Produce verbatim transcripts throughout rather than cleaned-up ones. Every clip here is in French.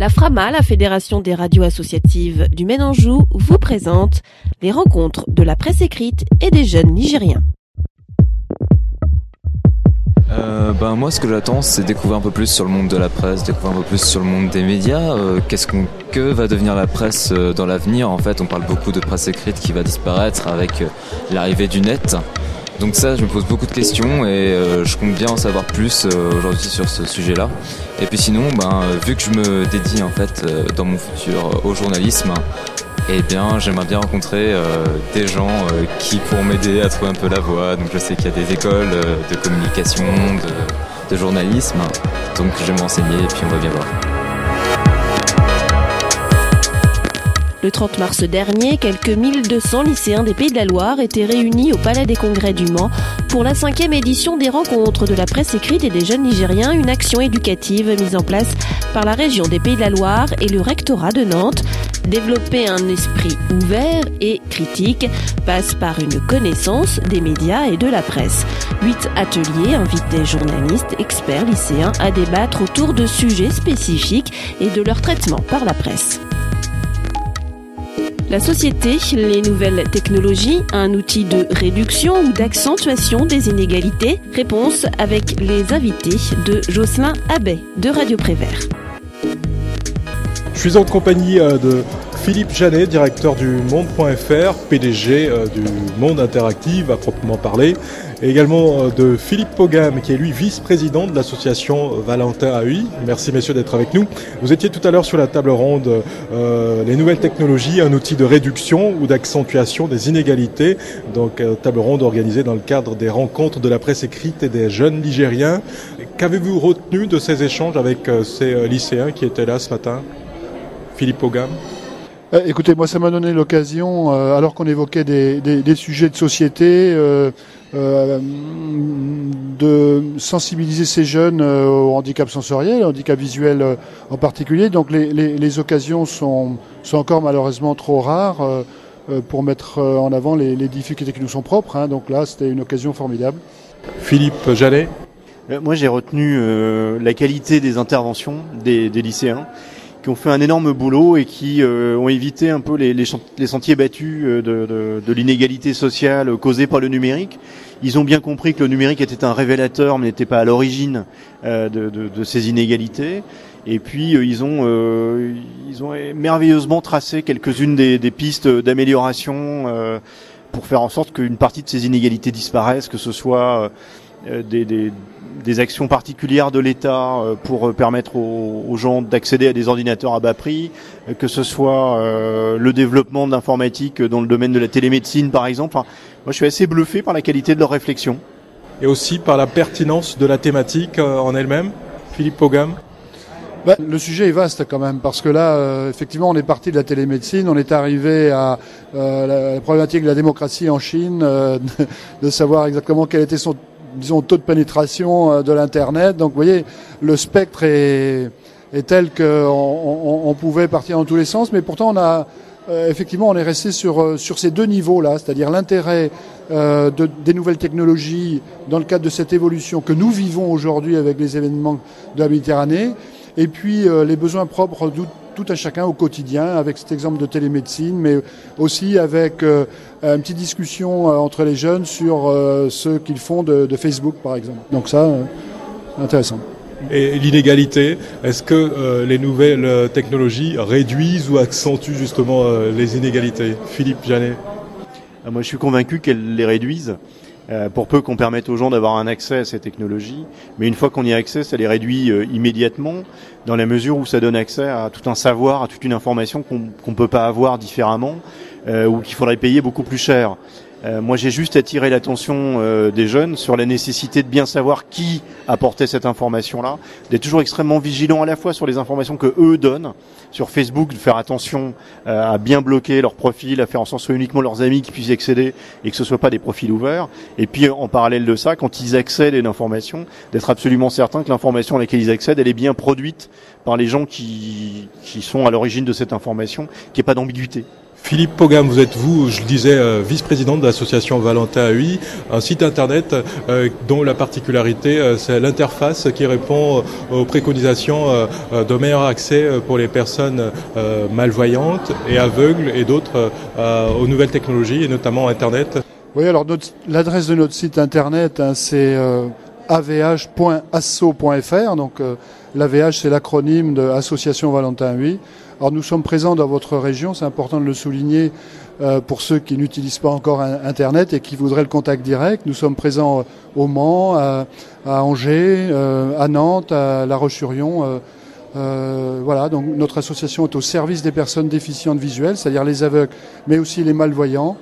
La FRAMA, la Fédération des radios associatives du Maine-Anjou, vous présente les rencontres de la presse écrite et des jeunes Nigériens. Euh, ben moi, ce que j'attends, c'est découvrir un peu plus sur le monde de la presse, découvrir un peu plus sur le monde des médias. Euh, qu'est-ce qu'on, que va devenir la presse euh, dans l'avenir ? En fait, on parle beaucoup de presse écrite qui va disparaître avec euh, l'arrivée du net. Donc ça, je me pose beaucoup de questions et euh, je compte bien en savoir plus euh, aujourd'hui sur ce sujet-là. Et puis sinon, ben, vu que je me dédie en fait euh, dans mon futur euh, au journalisme, eh bien, j'aimerais bien rencontrer euh, des gens euh, qui pourront m'aider à trouver un peu la voie. Donc je sais qu'il y a des écoles euh, de communication, de, de journalisme. Donc je vais me renseigner et puis on va bien voir. Le trente mars dernier, quelques mille deux cents lycéens des Pays de la Loire étaient réunis au Palais des Congrès du Mans pour la cinquième édition des rencontres de la presse écrite et des jeunes Nigériens, une action éducative mise en place par la région des Pays de la Loire et le rectorat de Nantes. Développer un esprit ouvert et critique passe par une connaissance des médias et de la presse. Huit ateliers invitent des journalistes, experts, lycéens à débattre autour de sujets spécifiques et de leur traitement par la presse. La société, les nouvelles technologies, un outil de réduction ou d'accentuation des inégalités. Réponse avec les invités de Jocelyn Abbé de Radio Prévert. Je suis en compagnie de Philippe Janet, directeur du Monde point F R, P D G du Monde Interactive à proprement parler, et également de Philippe Pogam, qui est lui vice-président de l'association Valentin A U I. Merci messieurs d'être avec nous. Vous étiez tout à l'heure sur la table ronde euh, les nouvelles technologies, un outil de réduction ou d'accentuation des inégalités. Donc euh, table ronde organisée dans le cadre des rencontres de la presse écrite et des jeunes Nigériens. Qu'avez-vous retenu de ces échanges avec euh, ces euh, lycéens qui étaient là ce matin ? Philippe Pogam. Euh, écoutez, moi ça m'a donné l'occasion, euh, alors qu'on évoquait des, des, des sujets de société, euh, euh, de sensibiliser ces jeunes euh, au handicap sensoriel, au handicap visuel euh, en particulier. Donc les, les, les occasions sont, sont encore malheureusement trop rares euh, pour mettre en avant les, les difficultés qui nous sont propres. Hein. Donc là, c'était une occasion formidable. Philippe Jallet. Euh, moi j'ai retenu euh, la qualité des interventions des, des lycéens, qui ont fait un énorme boulot et qui euh, ont évité un peu les, les, les sentiers battus de, de, de l'inégalité sociale causée par le numérique. Ils ont bien compris que le numérique était un révélateur, mais n'était pas à l'origine euh, de, de, de ces inégalités. Et puis euh, ils ont euh, ils ont merveilleusement tracé quelques-unes des, des pistes d'amélioration euh, pour faire en sorte qu'une partie de ces inégalités disparaissent, que ce soit euh, des, des des actions particulières de l'État pour permettre aux, aux gens d'accéder à des ordinateurs à bas prix, que ce soit euh, le développement de l'informatique dans le domaine de la télémédecine par exemple. Enfin, moi je suis assez bluffé par la qualité de leur réflexion. Et aussi par la pertinence de la thématique euh, en elle-même. Philippe Pogam. Ben, le sujet est vaste quand même, parce que là, euh, effectivement, on est parti de la télémédecine, on est arrivé à euh, la, la problématique de la démocratie en Chine, euh, de, de savoir exactement quel était son disons taux de pénétration de l'internet. Donc vous voyez, le spectre est, est tel qu'on on, on pouvait partir dans tous les sens, mais pourtant on a euh, effectivement on est resté sur sur ces deux niveaux-là, c'est-à-dire l'intérêt euh, de, des nouvelles technologies dans le cadre de cette évolution que nous vivons aujourd'hui avec les événements de la Méditerranée, et puis euh, les besoins propres d'où tout un chacun au quotidien, avec cet exemple de télémédecine, mais aussi avec euh, une petite discussion euh, entre les jeunes sur euh, ce qu'ils font de, de Facebook, par exemple. Donc ça, euh, intéressant. Et l'inégalité, est-ce que euh, les nouvelles technologies réduisent ou accentuent justement euh, les inégalités ? Philippe Janet. Moi, je suis convaincu qu'elles les réduisent. Euh, pour peu qu'on permette aux gens d'avoir un accès à ces technologies. Mais une fois qu'on y a accès, ça les réduit euh, immédiatement, dans la mesure où ça donne accès à tout un savoir, à toute une information qu'on qu'on peut pas avoir différemment, euh, ou qu'il faudrait payer beaucoup plus cher. Euh, moi, j'ai juste attiré l'attention euh, des jeunes sur la nécessité de bien savoir qui apportait cette information-là, d'être toujours extrêmement vigilant à la fois sur les informations que eux donnent, sur Facebook, de faire attention euh, à bien bloquer leur profil, à faire en sorte que ce soit uniquement leurs amis qui puissent y accéder et que ce soit pas des profils ouverts. Et puis, en parallèle de ça, quand ils accèdent à une information, d'être absolument certain que l'information à laquelle ils accèdent, elle est bien produite par les gens qui, qui sont à l'origine de cette information, qu'il n'y ait pas d'ambiguïté. Philippe Pogam, vous êtes, vous, je le disais, euh, vice-président de l'association Valentin A U I, un site internet euh, dont la particularité, euh, c'est l'interface qui répond euh, aux préconisations euh, de meilleur accès pour les personnes euh, malvoyantes et aveugles et d'autres euh, aux nouvelles technologies et notamment Internet. Oui, alors notre, l'adresse de notre site internet, hein, c'est euh, a v h point asso point f r, donc euh, l'A V H c'est l'acronyme de Association Valentin A U I. Alors nous sommes présents dans votre région, c'est important de le souligner euh, pour ceux qui n'utilisent pas encore un, Internet et qui voudraient le contact direct. Nous sommes présents euh, au Mans, à, à Angers, euh, à Nantes, à La Roche-sur-Yon. Euh, euh, voilà, donc notre association est au service des personnes déficientes visuelles, c'est-à-dire les aveugles, mais aussi les malvoyants,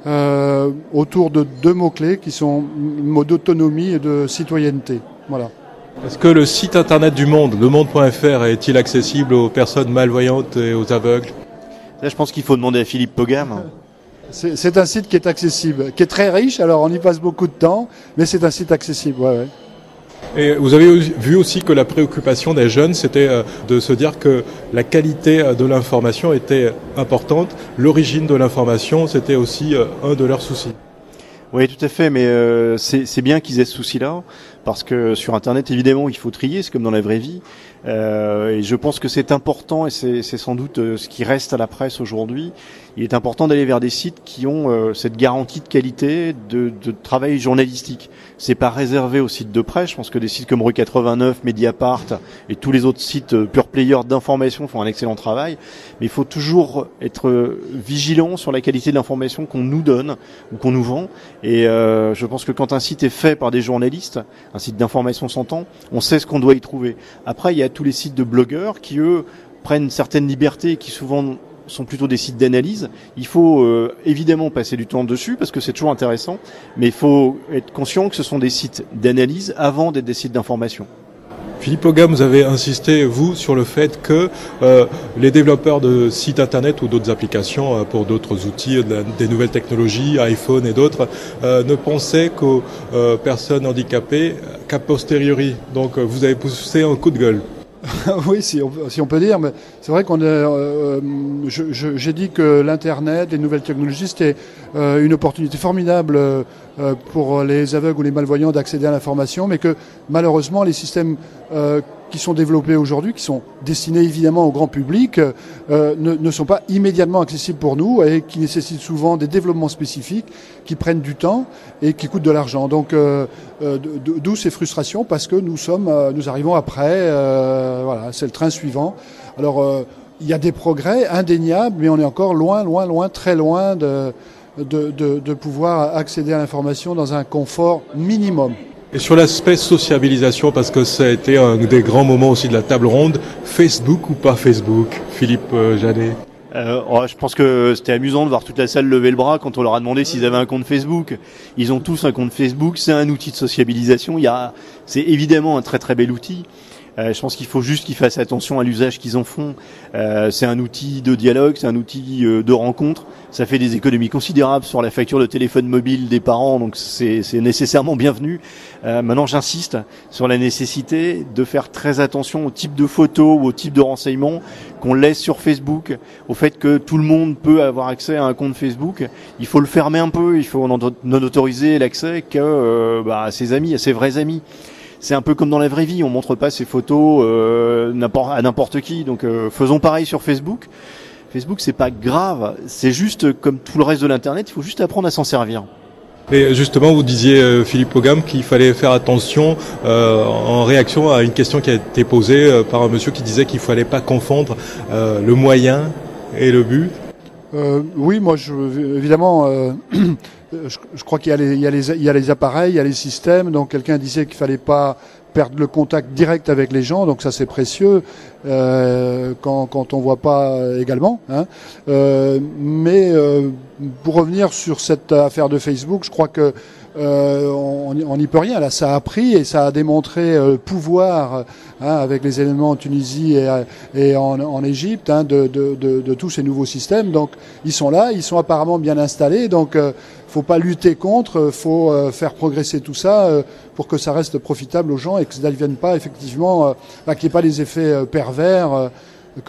euh, autour de deux mots-clés qui sont mots d'autonomie et de citoyenneté. Voilà. Est-ce que le site internet du Monde, le monde point f r, est-il accessible aux personnes malvoyantes et aux aveugles? Là, je pense qu'il faut demander à Philippe Pogam. C'est, c'est un site qui est accessible, qui est très riche, alors on y passe beaucoup de temps, mais c'est un site accessible, ouais, ouais. Et vous avez vu aussi que la préoccupation des jeunes, c'était de se dire que la qualité de l'information était importante, l'origine de l'information, c'était aussi un de leurs soucis. Oui, tout à fait, mais euh, c'est, c'est bien qu'ils aient ce souci-là, parce que sur Internet, évidemment, il faut trier, c'est comme dans la vraie vie. Euh, et je pense que c'est important, et c'est, c'est sans doute euh, ce qui reste à la presse aujourd'hui. Il est important d'aller vers des sites qui ont euh, cette garantie de qualité de, de travail journalistique. C'est pas réservé aux sites de presse. Je pense que des sites comme Rue quatre-vingt-neuf, Mediapart et tous les autres sites euh, pure players d'information font un excellent travail. Mais il faut toujours être euh, vigilant sur la qualité de l'information qu'on nous donne ou qu'on nous vend. Et euh, je pense que quand un site est fait par des journalistes, un site d'information s'entend, on sait ce qu'on doit y trouver. Après, il y a tous les sites de blogueurs qui, eux, prennent certaines libertés et qui souvent sont plutôt des sites d'analyse. Il faut euh, évidemment passer du temps dessus parce que c'est toujours intéressant, mais il faut être conscient que ce sont des sites d'analyse avant d'être des sites d'information. Philippe Pogam, vous avez insisté, vous, sur le fait que euh, les développeurs de sites internet ou d'autres applications euh, pour d'autres outils, de la, des nouvelles technologies, iPhone et d'autres, euh, ne pensaient qu'aux euh, personnes handicapées qu'a posteriori. Donc vous avez poussé un coup de gueule. Oui, si on, si on peut dire, mais c'est vrai qu'on est. Euh, je, je, j'ai dit que l'internet, les nouvelles technologies, c'était euh, une opportunité formidable euh, pour les aveugles ou les malvoyants d'accéder à l'information, mais que malheureusement les systèmes euh, qui sont développés aujourd'hui, qui sont destinés évidemment au grand public, euh, ne, ne sont pas immédiatement accessibles pour nous et qui nécessitent souvent des développements spécifiques qui prennent du temps et qui coûtent de l'argent. Donc, euh, euh, d'où ces frustrations parce que nous sommes, euh, nous arrivons après. Euh, voilà, c'est le train suivant. Alors, euh, il y a des progrès indéniables, mais on est encore loin, loin, loin, très loin de, de, de, de pouvoir accéder à l'information dans un confort minimum. Et sur l'aspect sociabilisation, parce que ça a été un des grands moments aussi de la table ronde, Facebook ou pas Facebook, Philippe euh, Janet? Euh, oh, je pense que c'était amusant de voir toute la salle lever le bras quand on leur a demandé s'ils avaient un compte Facebook. Ils ont tous un compte Facebook, c'est un outil de sociabilisation. Il y a, c'est évidemment un très très bel outil. Euh, je pense qu'il faut juste qu'ils fassent attention à l'usage qu'ils en font. Euh, c'est un outil de dialogue, c'est un outil euh, de rencontre. Ça fait des économies considérables sur la facture de téléphone mobile des parents, donc c'est, c'est nécessairement bienvenu. Euh, maintenant, j'insiste sur la nécessité de faire très attention au type de photos ou au type de renseignements qu'on laisse sur Facebook, au fait que tout le monde peut avoir accès à un compte Facebook. Il faut le fermer un peu, il faut n'en autoriser l'accès que euh, bah, à ses amis, à ses vrais amis. C'est un peu comme dans la vraie vie, on montre pas ses photos euh, n'importe, à n'importe qui, donc euh, faisons pareil sur Facebook. Facebook, c'est pas grave, c'est juste comme tout le reste de l'internet, il faut juste apprendre à s'en servir. Et justement, vous disiez, euh, Philippe Pogam, qu'il fallait faire attention euh, en réaction à une question qui a été posée euh, par un monsieur qui disait qu'il fallait pas confondre euh, le moyen et le but. Euh, oui, moi, je, évidemment, euh, je, je crois qu'il y a, les, il, y a les, il y a les appareils, il y a les systèmes. Donc, quelqu'un disait qu'il fallait pas perdre le contact direct avec les gens. Donc, ça, c'est précieux euh, quand, quand on voit pas également. Hein. Euh, mais euh, pour revenir sur cette affaire de Facebook, je crois que Euh, on n'y peut rien. Là, ça a pris et ça a démontré euh, pouvoir hein, avec les événements en Tunisie et, et en, en Égypte hein, de, de, de, de tous ces nouveaux systèmes. Donc, ils sont là, ils sont apparemment bien installés. Donc, euh, faut pas lutter contre, faut euh, faire progresser tout ça euh, pour que ça reste profitable aux gens et que ça ne devienne pas effectivement, euh, bah, qu'il n'y ait pas les effets euh, pervers euh, comme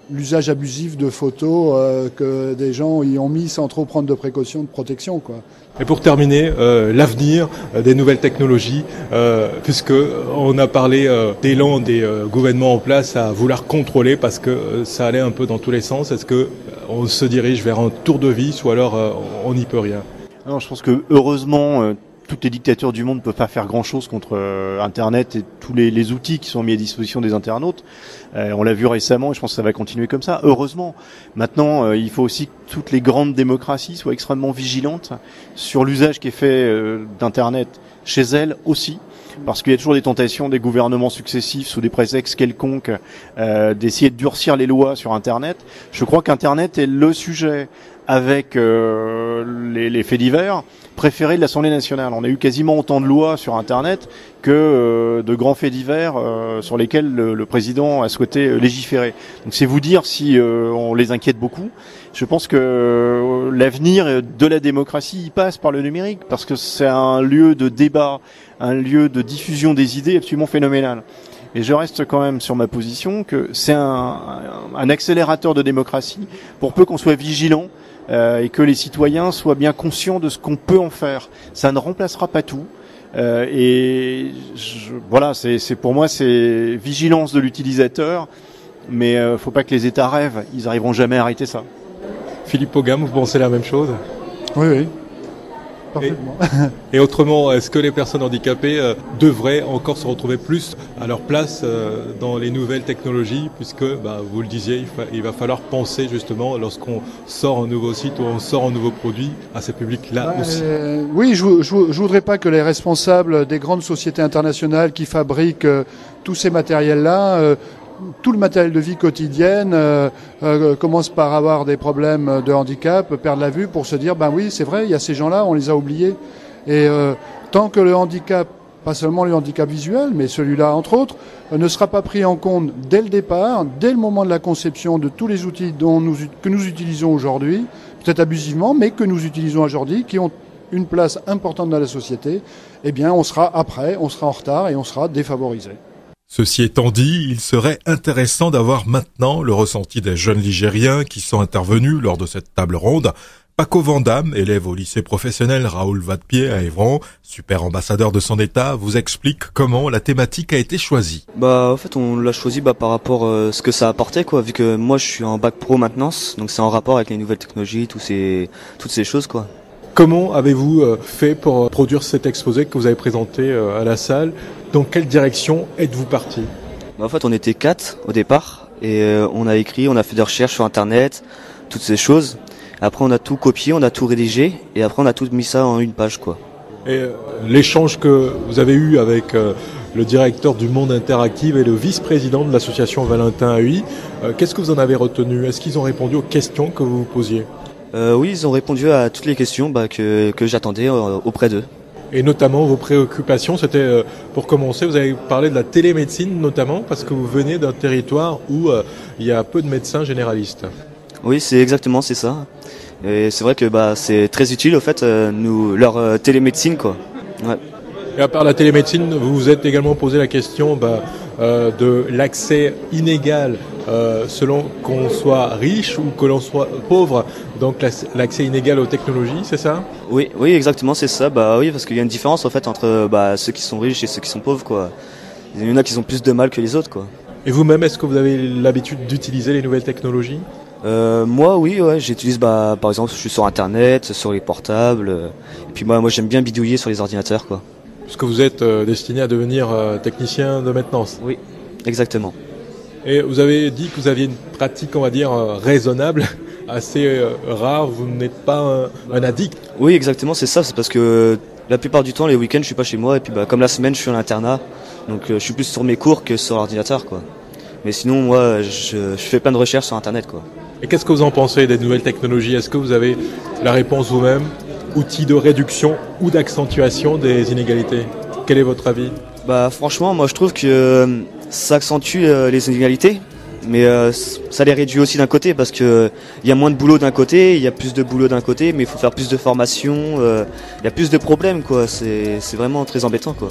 l'usage abusif de photos euh, que des gens y ont mis sans trop prendre de précautions de protection, quoi. Et pour terminer, euh, l'avenir euh, des nouvelles technologies, euh, puisque on a parlé euh, d'élan des euh, gouvernements en place à vouloir contrôler parce que euh, ça allait un peu dans tous les sens. Est-ce que euh, on se dirige vers un tour de vis ou alors euh, on n'y peut rien? Non, je pense que heureusement, euh, toutes les dictatures du monde ne peuvent pas faire grand-chose contre euh, Internet et tous les, les outils qui sont mis à disposition des internautes. Euh, on l'a vu récemment et je pense que ça va continuer comme ça, heureusement. Maintenant, euh, il faut aussi que toutes les grandes démocraties soient extrêmement vigilantes sur l'usage qui est fait euh, d'Internet chez elles aussi. Parce qu'il y a toujours des tentations des gouvernements successifs sous des prétextes quelconques euh, d'essayer de durcir les lois sur Internet. Je crois qu'Internet est le sujet avec euh, les, les faits divers préférés de l'Assemblée nationale. On a eu quasiment autant de lois sur Internet que euh, de grands faits divers euh, sur lesquels le, le président a souhaité légiférer. Donc c'est vous dire si euh, on les inquiète beaucoup. Je pense que euh, l'avenir de la démocratie il passe par le numérique parce que c'est un lieu de débat, un lieu de diffusion des idées absolument phénoménal. Et je reste quand même sur ma position que c'est un, un accélérateur de démocratie pour peu qu'on soit vigilant euh, et que les citoyens soient bien conscients de ce qu'on peut en faire. Ça ne remplacera pas tout. Euh, et je, voilà, c'est, c'est pour moi c'est vigilance de l'utilisateur, mais euh, faut pas que les États rêvent. Ils arriveront jamais à arrêter ça. Philippe Pogam, vous pensez la même chose? Oui, oui. Parfaitement. Et, et autrement, est-ce que les personnes handicapées euh, devraient encore se retrouver plus à leur place euh, dans les nouvelles technologies, puisque, bah, vous le disiez, il, fa- il va falloir penser justement lorsqu'on sort un nouveau site ou on sort un nouveau produit à ces publics-là bah, aussi. Euh, oui, je, je, je voudrais pas que les responsables des grandes sociétés internationales qui fabriquent euh, tous ces matériels-là euh, tout le matériel de vie quotidienne euh, euh, commence par avoir des problèmes de handicap, perdre la vue pour se dire ben oui c'est vrai il y a ces gens-là on les a oubliés et euh, tant que le handicap, pas seulement le handicap visuel mais celui-là entre autres euh, ne sera pas pris en compte dès le départ, dès le moment de la conception de tous les outils dont nous, que nous utilisons aujourd'hui, peut-être abusivement mais que nous utilisons aujourd'hui, qui ont une place importante dans la société, eh bien on sera après, on sera en retard et on sera défavorisé. Ceci étant dit, il serait intéressant d'avoir maintenant le ressenti des jeunes Ligériens qui sont intervenus lors de cette table ronde. Paco Vandame, élève au lycée professionnel Raoul Vadepied à Évron, super ambassadeur de son état, vous explique comment la thématique a été choisie. Bah en fait on l'a choisi bah, par rapport à euh, ce que ça apportait quoi, vu que moi je suis en bac pro maintenance, donc c'est en rapport avec les nouvelles technologies, tous ces, toutes ces choses quoi. Comment avez-vous euh, fait pour euh, produire cet exposé que vous avez présenté euh, à la salle? Dans quelle direction êtes-vous parti? Bah, en fait, on était quatre au départ et euh, on a écrit, on a fait des recherches sur Internet, toutes ces choses. Après, on a tout copié, on a tout rédigé et après, on a tout mis ça en une page, quoi. Et euh, l'échange que vous avez eu avec euh, le directeur du Monde Interactive et le vice-président de l'association Valentin A U I, euh, qu'est-ce que vous en avez retenu? Est-ce qu'ils ont répondu aux questions que vous vous posiez? euh, Oui, ils ont répondu à toutes les questions bah, que, que j'attendais euh, auprès d'eux. Et notamment vos préoccupations, c'était euh, pour commencer, vous avez parlé de la télémédecine notamment parce que vous venez d'un territoire où euh, il y a peu de médecins généralistes. Oui, c'est exactement c'est ça. Et c'est vrai que bah c'est très utile au fait euh, nous leur euh, télémédecine quoi. Ouais. Et à part la télémédecine, vous vous êtes également posé la question bah, euh, de l'accès inégal euh, selon qu'on soit riche ou que l'on soit pauvre, donc l'accès inégal aux technologies, c'est ça? Oui, oui, exactement, c'est ça. Bah oui, parce qu'il y a une différence en fait entre bah, ceux qui sont riches et ceux qui sont pauvres, quoi. Il y en a qui ont plus de mal que les autres, quoi. Et vous-même, est-ce que vous avez l'habitude d'utiliser les nouvelles technologies? Euh, moi, oui, ouais, j'utilise, bah, par exemple, je suis sur Internet, sur les portables, euh, et puis moi, moi, j'aime bien bidouiller sur les ordinateurs, quoi. Parce que vous êtes euh, destiné à devenir euh, technicien de maintenance. Oui, exactement. Et vous avez dit que vous aviez une pratique, on va dire, euh, raisonnable, assez euh, rare, vous n'êtes pas un, un addict. Oui, exactement, c'est ça, c'est parce que la plupart du temps, les week-ends, je suis pas chez moi, et puis bah, comme la semaine, je suis en internat, donc euh, je suis plus sur mes cours que sur l'ordinateur, quoi. Mais sinon, moi, je, je fais plein de recherches sur Internet, quoi. Et qu'est-ce que vous en pensez des nouvelles technologies? Est-ce que vous avez la réponse vous-même? Outils de réduction ou d'accentuation des inégalités? Quel est votre avis? Bah franchement, moi je trouve que euh, ça accentue euh, les inégalités, mais euh, ça les réduit aussi d'un côté parce que il y a moins de boulot d'un côté, il y a plus de boulot d'un côté, mais il faut faire plus de formation, il euh, y a plus de problèmes quoi. C'est c'est vraiment très embêtant quoi.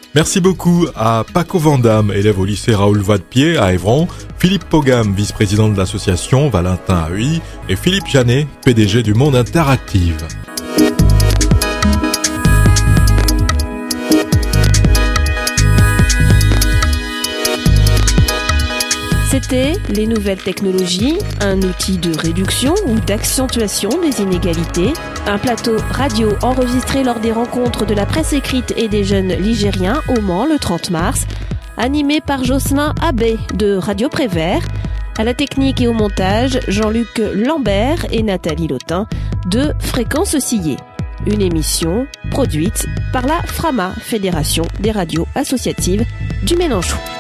Merci beaucoup à Paco Vandame, élève au lycée Raoul Vadepied à Évron, Philippe Pogam, vice-président de l'association Valentin A U I, et Philippe Janet, P D G du Monde Interactive. C'était Les Nouvelles Technologies, un outil de réduction ou d'accentuation des inégalités, un plateau radio enregistré lors des rencontres de la presse écrite et des jeunes ligériens au Mans le trente mars, animé par Jocelyn Abbé de Radio Prévert, à la technique et au montage Jean-Luc Lambert et Nathalie Lautin de Fréquence Oscillée. Une émission produite par la FRAMA, Fédération des radios associatives du Mélenchon.